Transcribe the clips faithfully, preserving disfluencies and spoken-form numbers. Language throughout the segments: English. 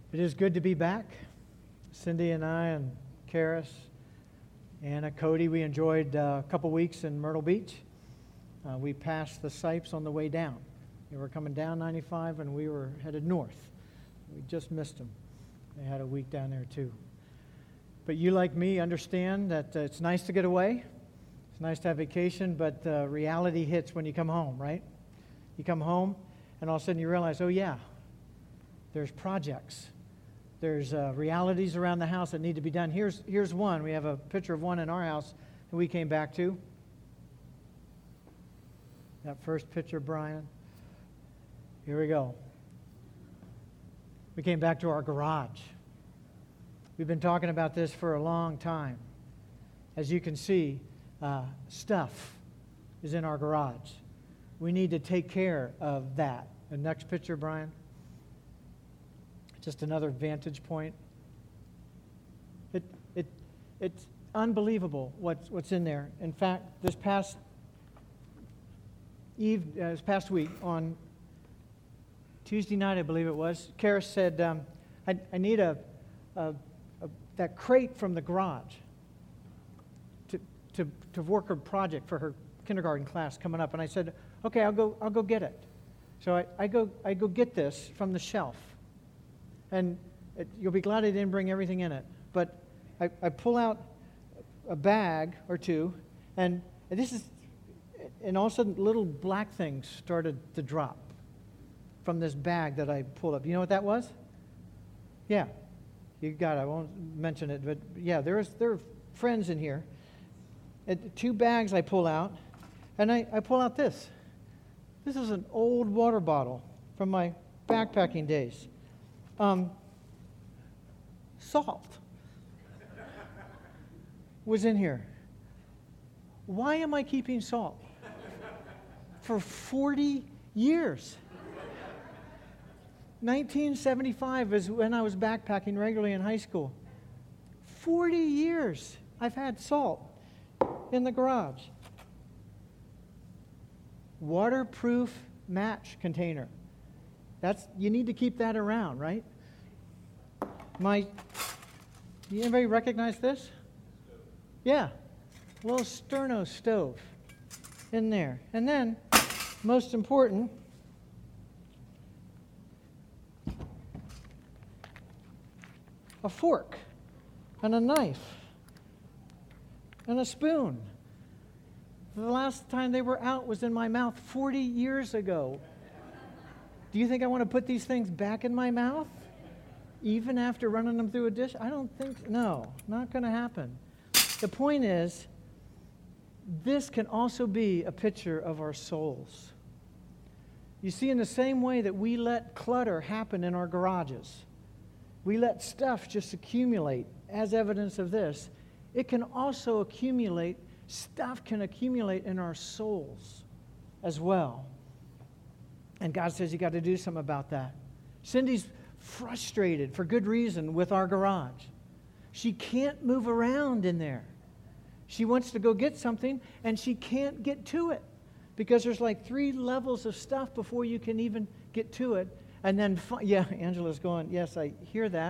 It is good to be back. Cindy and I and Karis, Anna, Cody, we enjoyed uh, a couple weeks in Myrtle Beach. Uh, we passed the Sipes on the way down. They were coming down ninety-five and we were headed north. We just missed them. They had a week down there too. But you, like me, understand that uh, it's nice to get away. It's nice to have vacation, but uh, reality hits when you come home, right? You come home and all of a sudden you realize, oh yeah, there's projects. There's uh, realities around the house that need to be done. Here's, here's one. We have a picture of one in our house that we came back to. That first picture, Brian. Here we go. We came back to our garage. We've been talking about this for a long time. As you can see, uh, stuff is in our garage. We need to take care of that. The next picture, Brian. Just another vantage point. It, it, it's unbelievable what's, what's in there. In fact, this past eve, uh, this past week, on Tuesday night, I believe it was, Karis said, um, I, I need a, a, a that crate from the garage to, to, to work a project for her kindergarten class coming up. And I said, okay, I'll go, I'll go get it. So I, I, go, I go get this from the shelf. And it, you'll be glad I didn't bring everything in it. But I, I pull out a bag or two, and, and this is, and all of a sudden little black things started to drop from this bag that I pulled up. You know what that was? Yeah, you got it. I won't mention it, but yeah, there's there are friends in here. And two bags I pull out, and I, I pull out this. This is an old water bottle from my backpacking days. Um, salt was in here. Why am I keeping salt? For forty years. nineteen seventy-five is when I was backpacking regularly in high school. forty years I've had salt in the garage. Waterproof match container. That's, you need to keep that around, right? My, anybody recognize this? Yeah, a little Sterno stove in there. And then, most important, a fork and a knife and a spoon. The last time they were out was in my mouth forty years ago. Do you think I want to put these things back in my mouth? Even after running them through a dish? I don't think, no, not going to happen. The point is, this can also be a picture of our souls. You see, in the same way that we let clutter happen in our garages, we let stuff just accumulate as evidence of this, it can also accumulate, stuff can accumulate in our souls as well. And God says you got to do something about that. Cindy's frustrated for good reason with our garage. She can't move around in there. She wants to go get something and she can't get to it because there's like three levels of stuff before you can even get to it. And then, yeah, Angela's going, yes, I hear that.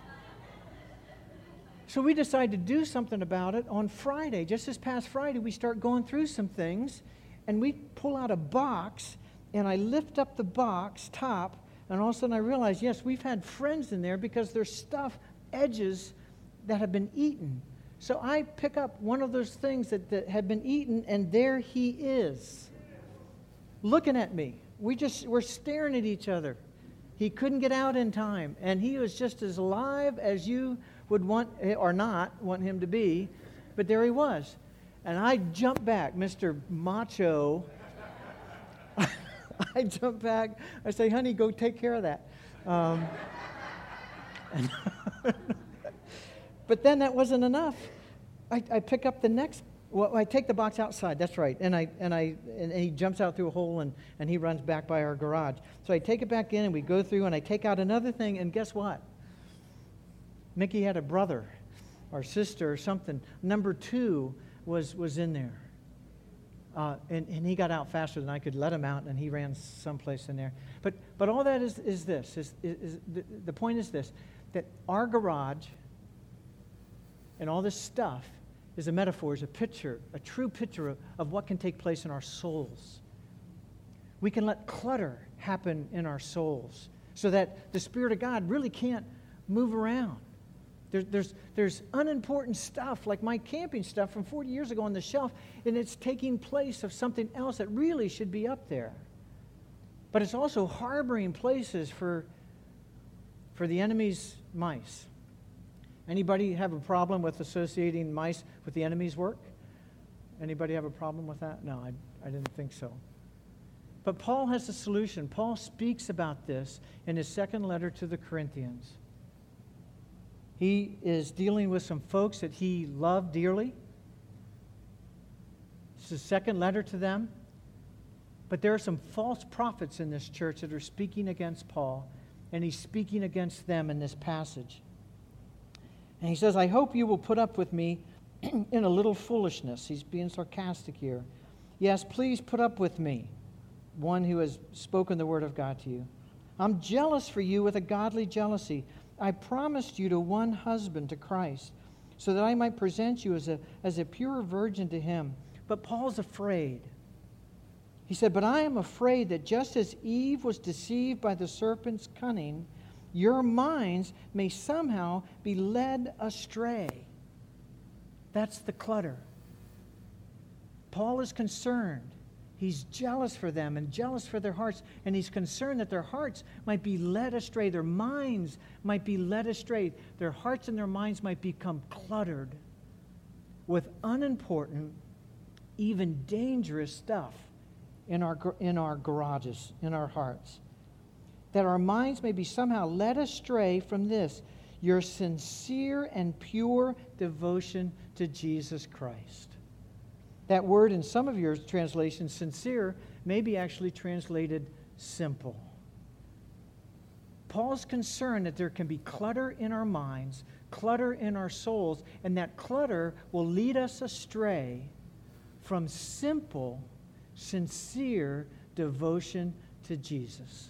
So we decide to do something about it on Friday. Just this past Friday, we start going through some things and we pull out a box. And I lift up the box top, and all of a sudden I realize, yes, we've had friends in there because there's stuff, edges that have been eaten. So I pick up one of those things that, that had been eaten, and there he is, looking at me. We just, we're staring at each other. He couldn't get out in time, and he was just as alive as you would want, or not, want him to be, but there he was. And I jump back, Mister Macho. I jump back. I say, honey, go take care of that. Um, and but then that wasn't enough. I, I pick up the next. Well, I take the box outside. That's right. And I and I and, and he jumps out through a hole and and he runs back by our garage. So I take it back in and we go through and I take out another thing. And guess what? Mickey had a brother or sister or something. Number two was was in there. Uh, and, and he got out faster than I could let him out, and he ran someplace in there. But but all that is is this. Is, is, is the, the point is this, that our garage and all this stuff is a metaphor, is a picture, a true picture of, of what can take place in our souls. We can let clutter happen in our souls so that the Spirit of God really can't move around. There, there's, there's unimportant stuff, like my camping stuff from forty years ago on the shelf, and it's taking place of something else that really should be up there. But it's also harboring places for, for the enemy's mice. Anybody have a problem with associating mice with the enemy's work? Anybody have a problem with that? No, I, I didn't think so. But Paul has a solution. Paul speaks about this in his second letter to the Corinthians. He is dealing with some folks that he loved dearly. It's his second letter to them. But there are some false prophets in this church that are speaking against Paul, and he's speaking against them in this passage. And he says, I hope you will put up with me in a little foolishness. He's being sarcastic here. Yes, please put up with me, one who has spoken the word of God to you. I'm jealous for you with a godly jealousy. I promised you to one husband, to Christ, so that I might present you as a, as a pure virgin to him. But Paul's afraid. He said, but I am afraid that just as Eve was deceived by the serpent's cunning, your minds may somehow be led astray. That's the clutter. Paul is concerned. He's jealous for them and jealous for their hearts, and he's concerned that their hearts might be led astray. Their minds might be led astray. Their hearts and their minds might become cluttered with unimportant, even dangerous stuff in our, in our garages, in our hearts. That our minds may be somehow led astray from this, your sincere and pure devotion to Jesus Christ. That word in some of your translations, sincere, may be actually translated simple. Paul's concerned that there can be clutter in our minds, clutter in our souls, and that clutter will lead us astray from simple, sincere devotion to Jesus.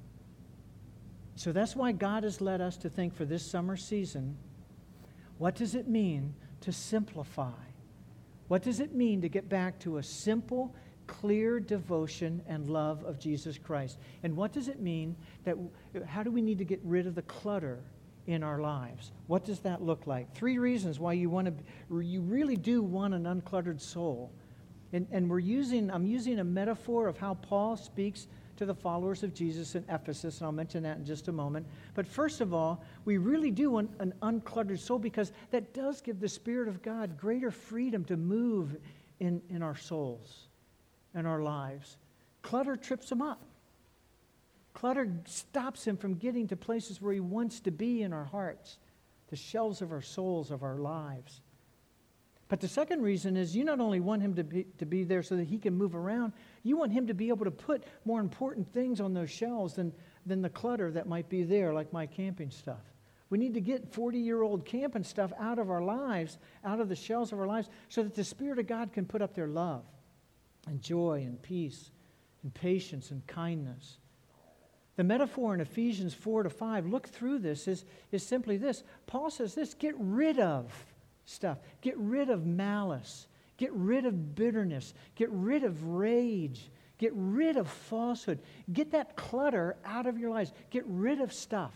So that's why God has led us to think for this summer season, what does it mean to simplify? What does it mean to get back to a simple, clear devotion and love of Jesus Christ? And what does it mean that, how do we need to get rid of the clutter in our lives? What does that look like? Three reasons why you want to, you really do want an uncluttered soul. And, and we're using, I'm using a metaphor of how Paul speaks to the followers of Jesus in Ephesus, and I'll mention that in just a moment. But first of all, we really do want an uncluttered soul, because that does give the Spirit of God greater freedom to move in, in our souls and our lives. Clutter trips him up. Clutter stops him from getting to places where he wants to be in our hearts, the shelves of our souls, of our lives. But the second reason is you not only want him to be, to be there so that he can move around, you want him to be able to put more important things on those shelves than, than the clutter that might be there, like my camping stuff. We need to get forty-year-old camping stuff out of our lives, out of the shelves of our lives, so that the Spirit of God can put up their love and joy and peace and patience and kindness. The metaphor in Ephesians four to five, look through this, is, is simply this. Paul says this, get rid of stuff. Get rid of malice. Get rid of bitterness. Get rid of rage. Get rid of falsehood. Get that clutter out of your lives. Get rid of stuff.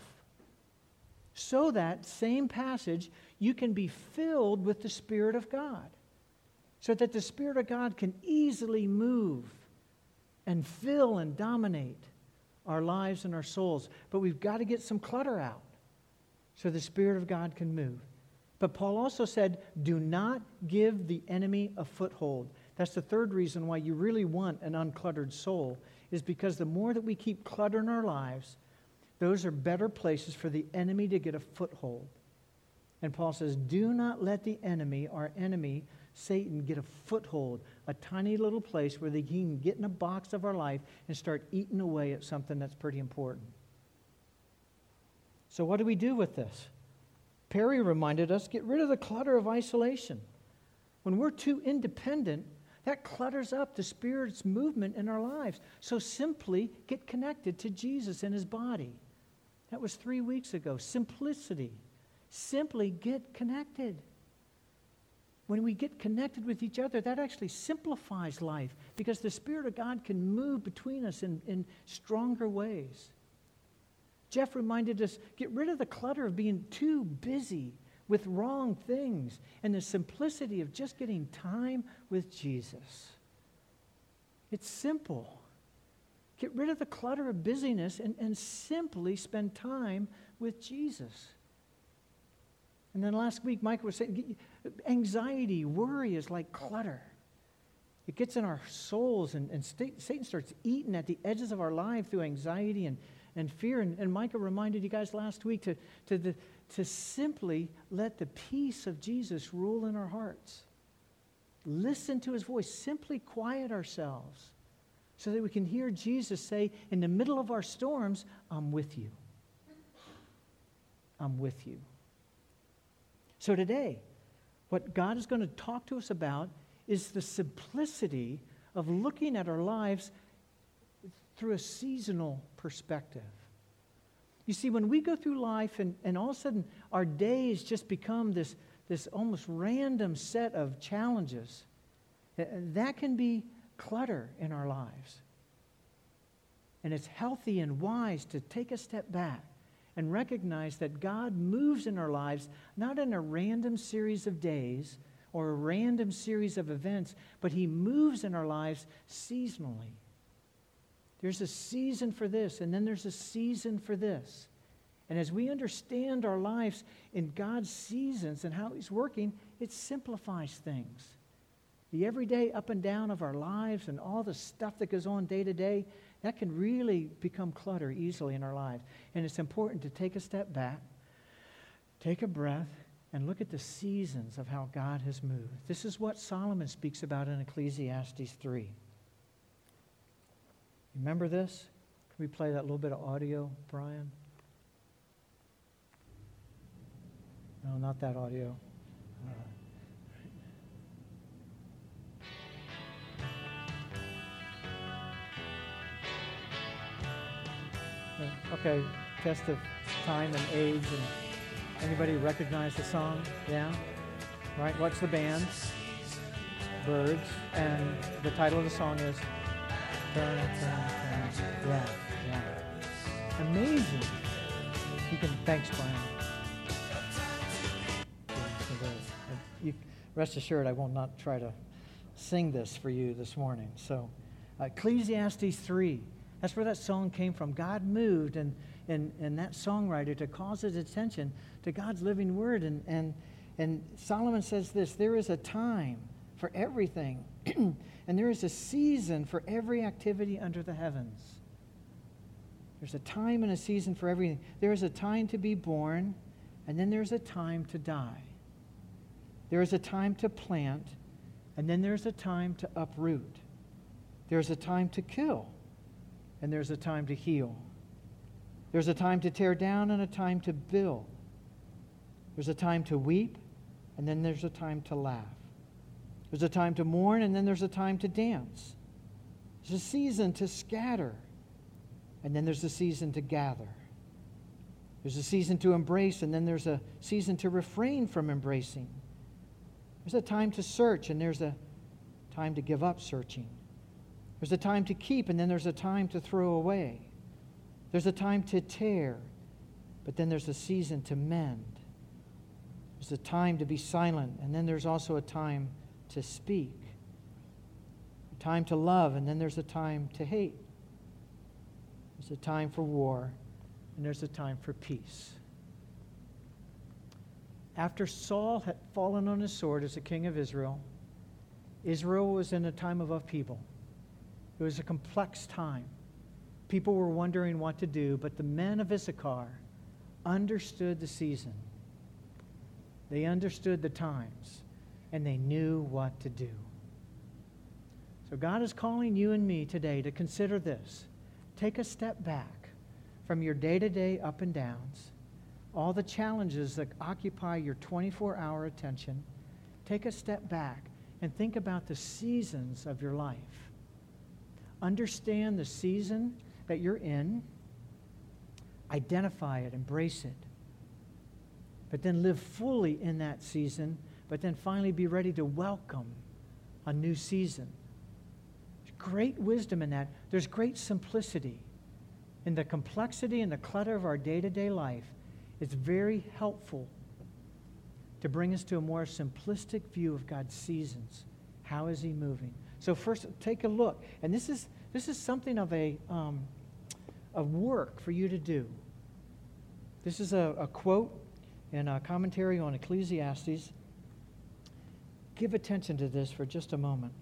So that, same passage, you can be filled with the Spirit of God. So that the Spirit of God can easily move and fill and dominate our lives and our souls. But we've got to get some clutter out so the Spirit of God can move. But Paul also said, do not give the enemy a foothold. That's the third reason why you really want an uncluttered soul, is because the more that we keep clutter in our lives, those are better places for the enemy to get a foothold. And Paul says, do not let the enemy, our enemy, Satan, get a foothold, a tiny little place where he can get in a box of our life and start eating away at something that's pretty important. So what do we do with this? Perry reminded us, get rid of the clutter of isolation. When we're too independent That clutters up the Spirit's movement in our lives. So simply get connected to Jesus and his body. That was three weeks ago. Simplicity. Simply get connected. When we get connected with each other, that actually simplifies life because the Spirit of God can move between us in, in stronger ways. Jeff reminded us, get rid of the clutter of being too busy with wrong things and the simplicity of just getting time with Jesus. It's simple. Get rid of the clutter of busyness and, and simply spend time with Jesus. And then last week, Micah was saying, anxiety, worry is like clutter. It gets in our souls, and, and Satan starts eating at the edges of our life through anxiety and, and fear. And, and Micah reminded you guys last week to, to, the, to simply let the peace of Jesus rule in our hearts. Listen to his voice. Simply quiet ourselves so that we can hear Jesus say, in the middle of our storms, I'm with you. I'm with you. So today, what God is going to talk to us about is the simplicity of looking at our lives through a seasonal perspective. You see, when we go through life and, and all of a sudden our days just become this, this almost random set of challenges, that can be clutter in our lives. And it's healthy and wise to take a step back and recognize that God moves in our lives not in a random series of days or a random series of events, but he moves in our lives seasonally. There's a season for this, and then there's a season for this. And as we understand our lives in God's seasons and how he's working, it simplifies things. The everyday up and down of our lives and all the stuff that goes on day to day, that can really become clutter easily in our lives. And it's important to take a step back, take a breath, and look at the seasons of how God has moved. This is what Solomon speaks about in Ecclesiastes three. Remember this? Can we play that little bit of audio, Brian? No, not that audio. Uh, Okay, test of time and age. And anybody recognize the song? Yeah? Right? What's the band? Birds. And the title of the song is Turn, Turn, Turn. Yeah, yeah. Amazing. You can, thanks, Brian. You, rest assured, I will not try to sing this for you this morning. So, uh, Ecclesiastes three. That's where that song came from. God moved and, and, and that songwriter to cause his attention to God's living word. And, and, and Solomon says this, there is a time for everything, and there is a season for every activity under the heavens. There's a time and a season for everything. There is a time to be born, and then there's a time to die. There is a time to plant, and then there's a time to uproot. There's a time to kill, and there's a time to heal. There's a time to tear down and a time to build. There's a time to weep, and then there's a time to laugh. There's a time to mourn, and then there's a time to dance. There's a season to scatter, and then there's a season to gather. There's a season to embrace, and then there's a season to refrain from embracing. There's a time to search, and there's a time to give up searching. There's a time to keep, and then there's a time to throw away. There's a time to tear, but then there's a season to mend. There's a time to be silent, and then there's also a time to speak. A time to love, and then there's a time to hate. There's a time for war, and there's a time for peace. After Saul had fallen on his sword as the king of Israel, Israel was in a time of upheaval. It was a complex time. People were wondering what to do, but the men of Issachar understood the season. They understood the times, and they knew what to do. So God is calling you and me today to consider this. Take a step back from your day-to-day up and downs, all the challenges that occupy your twenty-four hour attention. Take a step back and think about the seasons of your life. Understand the season that you're in. Identify it, embrace it. But then live fully in that season, but then finally be ready to welcome a new season. There's great wisdom in that. There's great simplicity. In the complexity and the clutter of our day-to-day life, it's very helpful to bring us to a more simplistic view of God's seasons. How is he moving? So first, take a look. And this is this is something of a um, of work for you to do. This is a, a quote in a commentary on Ecclesiastes. Give attention to this for just a moment.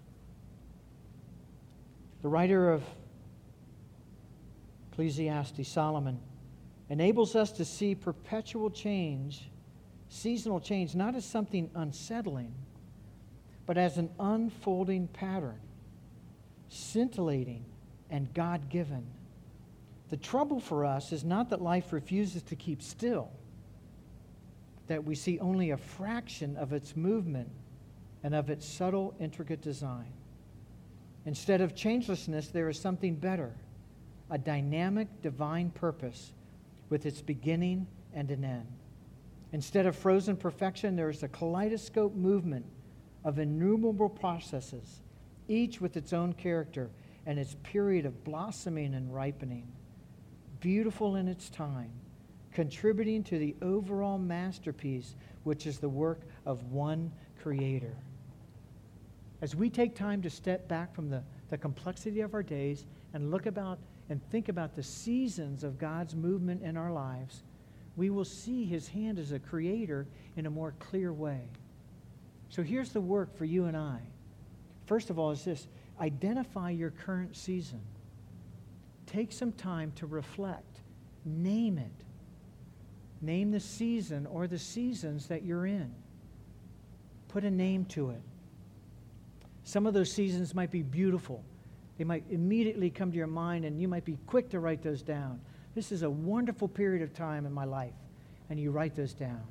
The writer of Ecclesiastes, Solomon, enables us to see perpetual change, seasonal change, not as something unsettling, but as an unfolding pattern, scintillating and God-given. The trouble for us is not that life refuses to keep still, that we see only a fraction of its movement and of its subtle, intricate design. Instead of changelessness, there is something better, a dynamic divine purpose with its beginning and an end. Instead of frozen perfection, there is a kaleidoscope movement of innumerable processes, each with its own character and its period of blossoming and ripening, beautiful in its time, contributing to the overall masterpiece, which is the work of one Creator. As we take time to step back from the, the complexity of our days and look about and think about the seasons of God's movement in our lives, we will see his hand as a creator in a more clear way. So here's the work for you and I. First of all is this: identify your current season. Take some time to reflect. Name it. Name the season or the seasons that you're in. Put a name to it. Some of those seasons might be beautiful. They might immediately come to your mind, and you might be quick to write those down. This is a wonderful period of time in my life, and you write those down.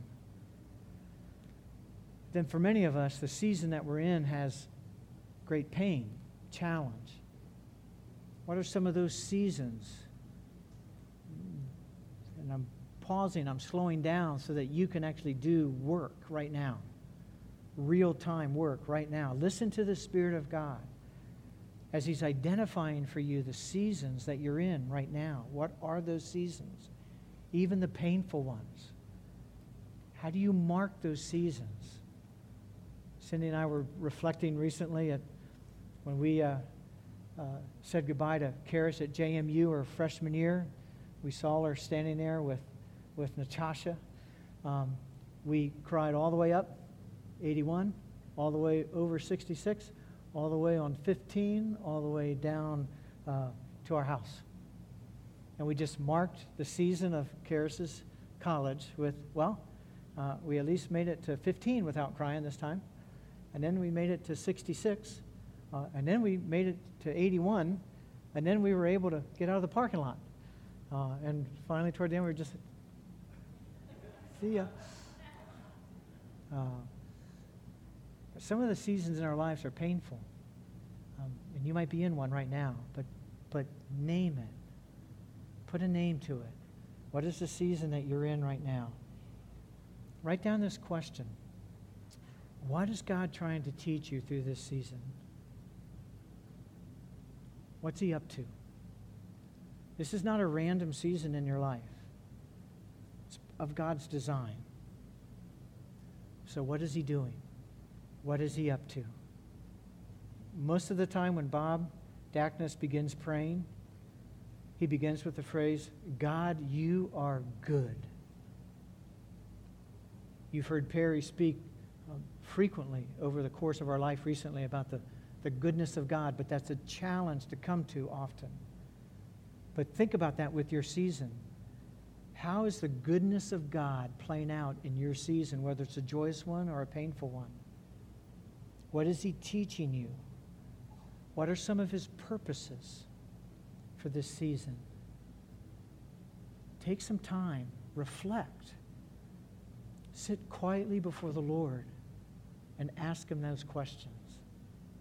Then for many of us, the season that we're in has great pain, challenge. What are some of those seasons? And I'm pausing, I'm slowing down so that you can actually do work right now. Real-time work right now. Listen to the Spirit of God as he's identifying for you the seasons that you're in right now. What are those seasons? Even the painful ones. How do you mark those seasons? Cindy and I were reflecting recently at when we uh, uh, said goodbye to Karis at J M U her freshman year. We saw her standing there with, with Natasha. Um, we cried all the way up eighty-one, all the way over sixty-six, all the way on fifteen, all the way down uh, to our house. And we just marked the season of Karis's college with, well, uh, we at least made it to fifteen without crying this time. And then we made it to sixty-six. Uh, and then we made it to eighty-one. And then we were able to get out of the parking lot. Uh, and finally, toward the end, we were just, see ya. Uh, Some of the seasons in our lives are painful, um, and you might be in one right now, but but name it. Put a name to it. What is the season that you're in right now? Write down this question. What is God trying to teach you through this season? What's he up to? This is not a random season in your life. It's of God's design. So what is he doing? What is he up to? Most of the time when Bob Dackness begins praying, he begins with the phrase, God, you are good. You've heard Perry speak um, frequently over the course of our life recently about the, the goodness of God, but that's a challenge to come to often. But think about that with your season. How is the goodness of God playing out in your season, whether it's a joyous one or a painful one? What is he teaching you? What are some of his purposes for this season? Take some time, reflect. Sit quietly before the Lord and ask him those questions.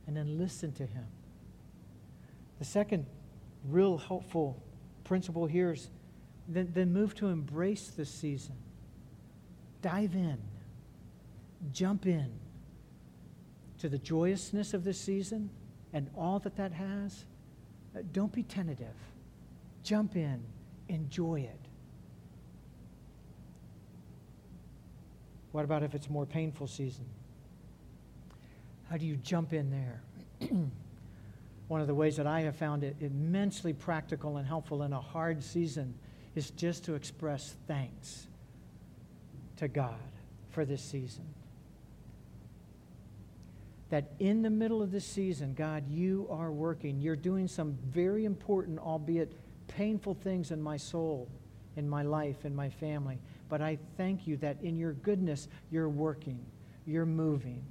and then listen to him. The second real helpful principle here is then, then move to embrace the season. Dive in. Jump in to the joyousness of this season and all that that has. Uh, don't be tentative. Jump in. Enjoy it. What about if it's a more painful season? How do you jump in there? One of the ways that I have found it immensely practical and helpful in a hard season is just to express thanks to God for this season. That in the middle of this season, God, you are working. You're doing some very important, albeit painful things in my soul, in my life, in my family. But I thank you that in your goodness, you're working. You're moving.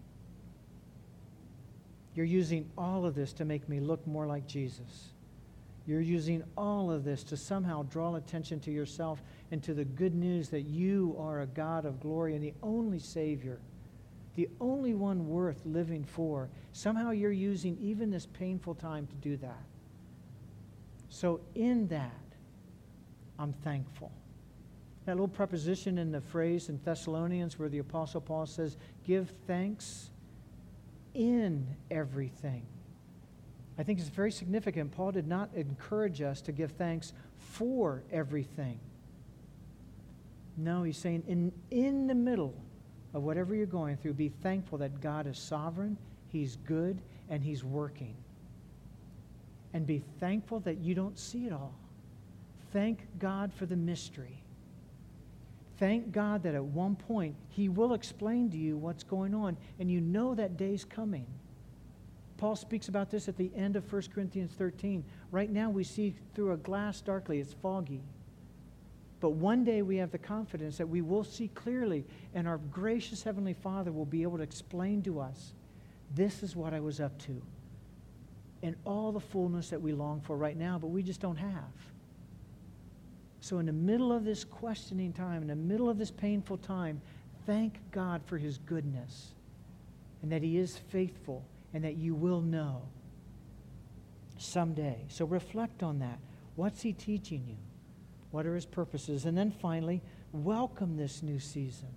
You're using all of this to make me look more like Jesus. You're using all of this to somehow draw attention to yourself and to the good news that you are a God of glory and the only Savior, the only one worth living for. Somehow you're using even this painful time to do that. So in that, I'm thankful. That little preposition in the phrase in Thessalonians where the Apostle Paul says, give thanks in everything. I think it's very significant. Paul did not encourage us to give thanks for everything. No, he's saying in, in the middle of whatever you're going through, be thankful that God is sovereign, he's good, and he's working. And be thankful that you don't see it all. Thank God for the mystery. Thank God that at one point he will explain to you what's going on, and you know that day's coming. Paul speaks about this at the end of First Corinthians thirteen. Right now we see through a glass darkly. It's foggy. But one day we have the confidence that we will see clearly, and our gracious Heavenly Father will be able to explain to us, this is what I was up to, and all the fullness that we long for right now, but we just don't have. So in the middle of this questioning time, in the middle of this painful time, thank God for his goodness and that he is faithful and that you will know someday. So reflect on that. What's he teaching you? What are his purposes? And then finally, welcome this new season.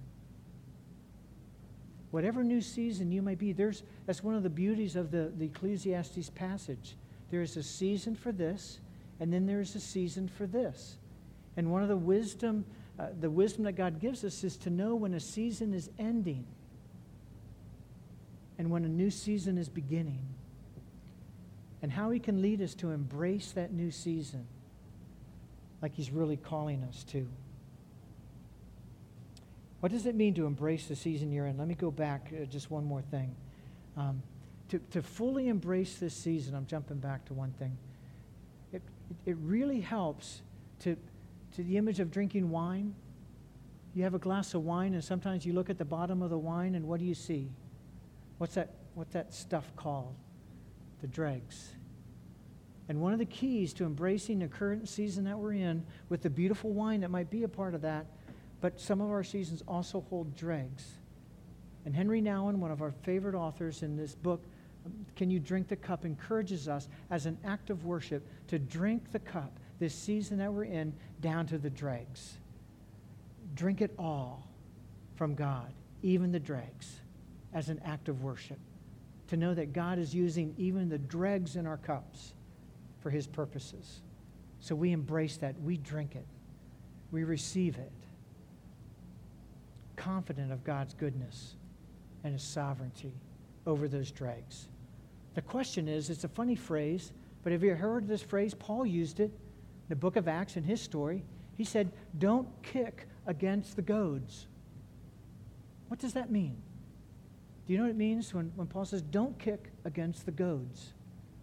Whatever new season you may be, there's that's one of the beauties of the, the Ecclesiastes passage. There is a season for this, and then there's a season for this. And one of the wisdom, uh, the wisdom that God gives us is to know when a season is ending and when a new season is beginning, and how he can lead us to embrace that new season like he's really calling us to. What does it mean to embrace the season you're in? Let me go back uh, just one more thing. Um, to, to fully embrace this season, I'm jumping back to one thing. It, it, it really helps to... To the image of drinking wine. You have a glass of wine, and sometimes you look at the bottom of the wine, and what do you see? What's that, what's that stuff called? The dregs. And one of the keys to embracing the current season that we're in, with the beautiful wine that might be a part of that, but some of our seasons also hold dregs. And Henry Nouwen, one of our favorite authors in this book, Can You Drink the Cup, encourages us as an act of worship to drink the cup, this season that we're in, down to the dregs. Drink it all from God, even the dregs, as an act of worship. To know that God is using even the dregs in our cups for his purposes. So we embrace that. We drink it. We receive it. Confident of God's goodness and his sovereignty over those dregs. The question is, it's a funny phrase, but have you heard this phrase? Paul used it. The book of Acts in his story, he said, don't kick against the goads. What does that mean? Do you know what it means when, when Paul says, don't kick against the goads?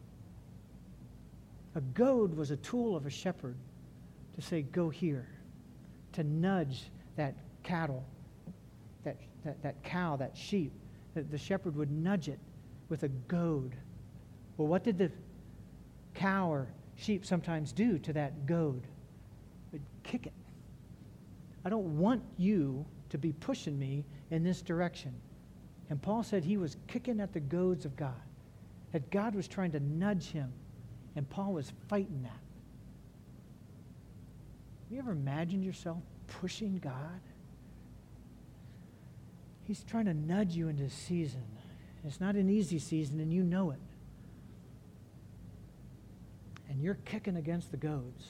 A goad was a tool of a shepherd to say, go here, to nudge that cattle, that, that, that cow, that sheep. The, the shepherd would nudge it with a goad. Well, what did the cow or sheep sometimes do to that goad? They'd kick it. I don't want you to be pushing me in this direction. And Paul said he was kicking at the goads of God. that God was trying to nudge him, and Paul was fighting that. Have you ever imagined yourself pushing God? He's trying to nudge you into a season. It's not an easy season, and you know it. And you're kicking against the goads.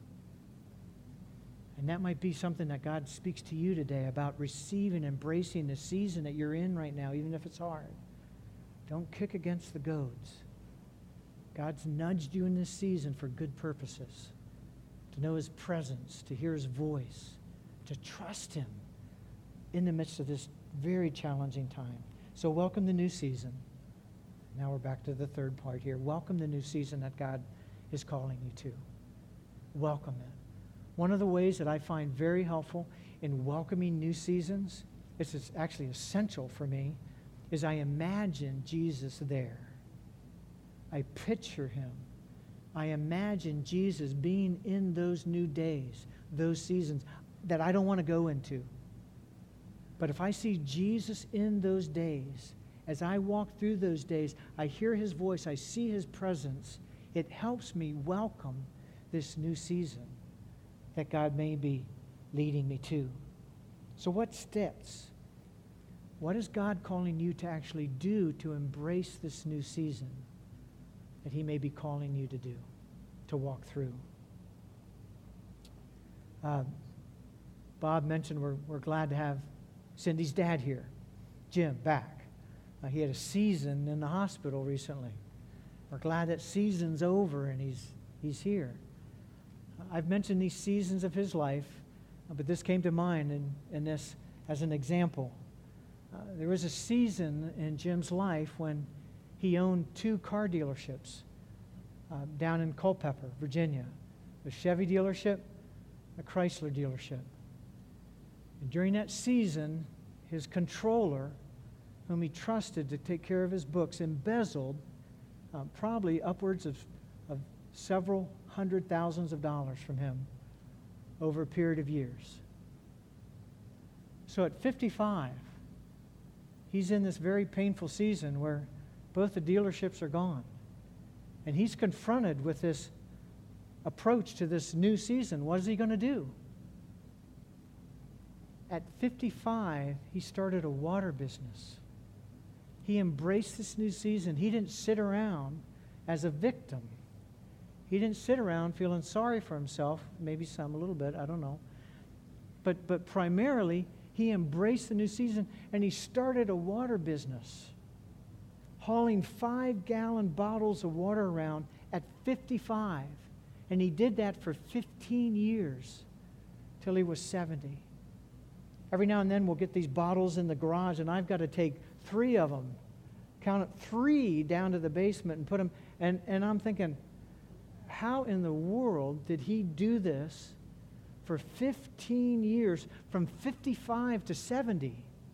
And that might be something that God speaks to you today about receiving, embracing the season that you're in right now, even if it's hard. Don't kick against the goads. God's nudged you in this season for good purposes. To know his presence, to hear his voice, to trust him in the midst of this very challenging time. So welcome the new season. Now we're back to the third part here. Welcome the new season that God is calling you to. Welcome it. One of the ways that I find very helpful in welcoming new seasons, it's actually essential for me, is I imagine Jesus there. I picture him. I imagine Jesus being in those new days, those seasons that I don't want to go into. But if I see Jesus in those days, as I walk through those days, I hear his voice, I see his presence, it helps me welcome this new season that God may be leading me to. So what steps? What is God calling you to actually do to embrace this new season that he may be calling you to do, to walk through? Uh, Bob mentioned we're, we're glad to have Cindy's dad here, Jim, back. Uh, he had a season in the hospital recently. We're glad that season's over and he's he's here. I've mentioned these seasons of his life, uh, but this came to mind in, in this as an example. Uh, there was a season in Jim's life when he owned two car dealerships uh, down in Culpeper, Virginia, a Chevy dealership, a Chrysler dealership. And during that season, his controller, whom he trusted to take care of his books, embezzled uh, probably upwards of, of several hundred thousands of dollars from him over a period of years. So at fifty-five, he's in this very painful season where both the dealerships are gone. And he's confronted with this approach to this new season. What is he going to do? At fifty-five, he started a water business. He embraced this new season. He didn't sit around as a victim. He didn't sit around feeling sorry for himself, maybe some a little bit, I don't know. But, but primarily, he embraced the new season and he started a water business, hauling five-gallon bottles of water around at fifty-five. And he did that for fifteen years till he was seventy. Every now and then we'll get these bottles in the garage, and I've got to take three of them, count it three down to the basement and put them, and, and I'm thinking, how in the world did he do this for fifteen years, from fifty-five to seventy?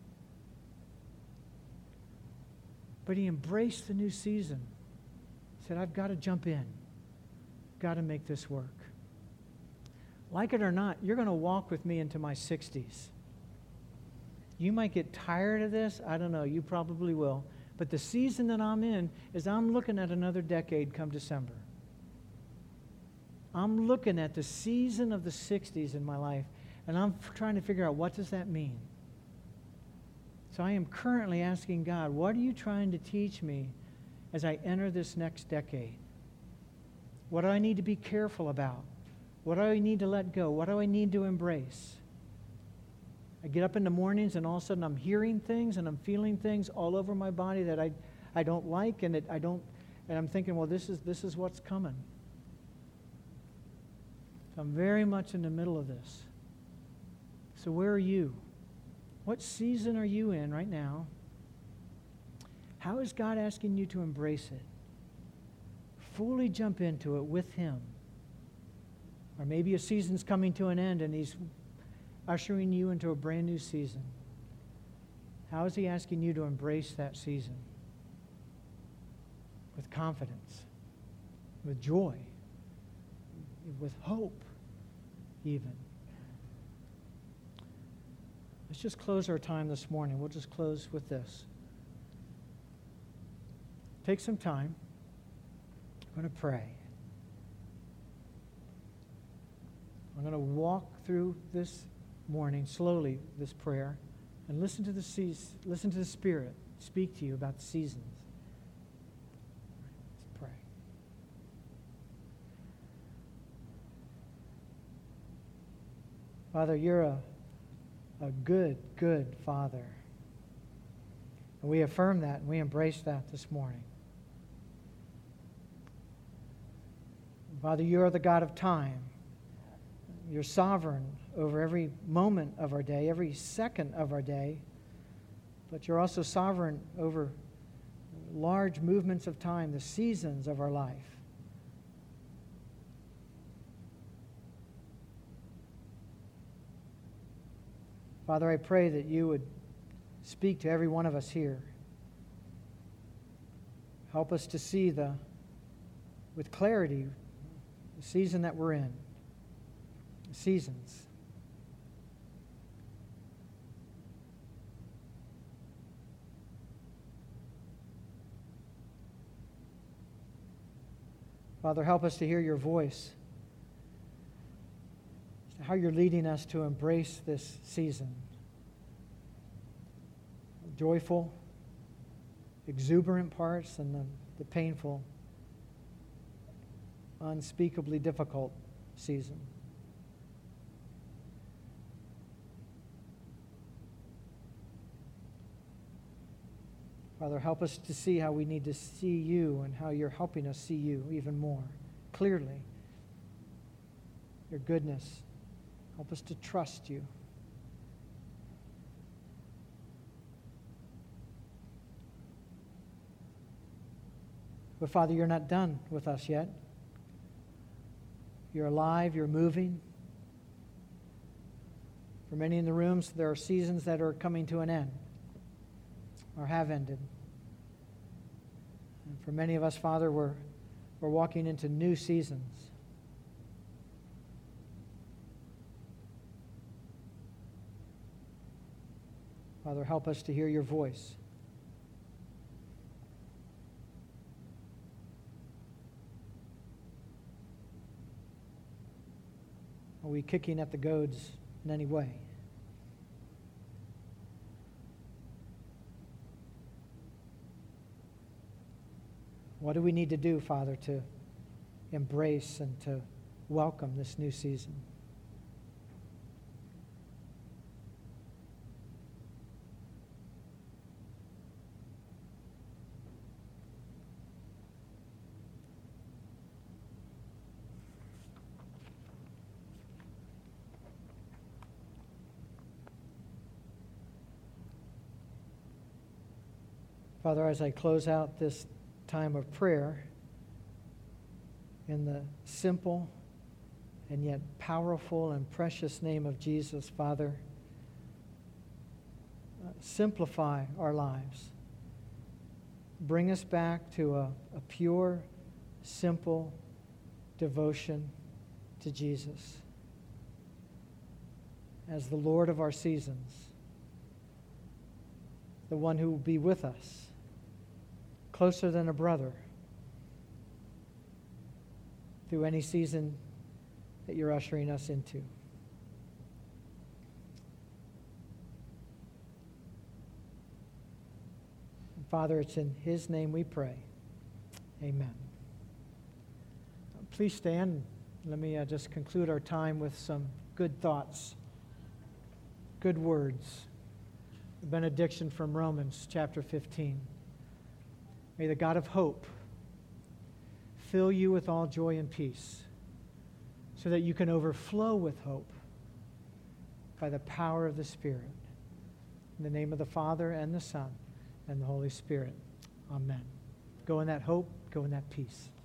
But he embraced the new season. He said, I've got to jump in. Got to make this work. Like it or not, you're going to walk with me into my sixties. You might get tired of this. I don't know. You probably will. But the season that I'm in is I'm looking at another decade come December. I'm looking at the season of the sixties in my life, and I'm f- trying to figure out, what does that mean? So I am currently asking God, what are you trying to teach me as I enter this next decade? What do I need to be careful about? What do I need to let go? What do I need to embrace? I get up in the mornings and all of a sudden I'm hearing things and I'm feeling things all over my body that I, I don't like, and it, I don't, and I'm thinking, well, this is this is what's coming. So I'm very much in the middle of this. So where are you? What season are you in right now? How is God asking you to embrace it? Fully jump into it with him. Or maybe a season's coming to an end and he's ushering you into a brand new season. How is he asking you to embrace that season? With confidence, with joy, with hope, even. Let's just close our time this morning. We'll just close with this. take some time. I'm going to pray. I'm going to walk through this morning slowly, this prayer, and listen to the seas, listen to the Spirit speak to you about the seasons. Let's pray. Father, you're a, a good, good Father. And we affirm that and we embrace that this morning. Father, you are the God of time. You're sovereign over every moment of our day, every second of our day. But you're also sovereign over large movements of time, the seasons of our life. Father, I pray that you would speak to every one of us here. Help us to see the, with clarity, the season that we're in, the seasons. Father, help us to hear your voice, how you're leading us to embrace this season. Joyful, exuberant parts and the, the painful, unspeakably difficult season. Father, help us to see how we need to see you and how you're helping us see you even more clearly. Your goodness. Help us to trust you. But Father, you're not done with us yet. You're alive, you're moving. For many in the rooms, there are seasons that are coming to an end or have ended. And for many of us, Father, we're, we're walking into new seasons. Father, help us to hear your voice. Are we kicking at the goads in any way? What do we need to do, Father, to embrace and to welcome this new season? Father, as I close out this time of prayer, in the simple and yet powerful and precious name of Jesus, Father, uh, simplify our lives. Bring us back to a, a pure, simple devotion to Jesus as the Lord of our seasons, the one who will be with us, closer than a brother, through any season that you're ushering us into. And Father, it's in his name we pray. Amen. Please stand. Let me uh, just conclude our time with some good thoughts, good words. The benediction from Romans chapter fifteen. May the God of hope fill you with all joy and peace, so that you can overflow with hope by the power of the Spirit. In the name of the Father, and the Son, and the Holy Spirit. Amen. Go in that hope, go in that peace.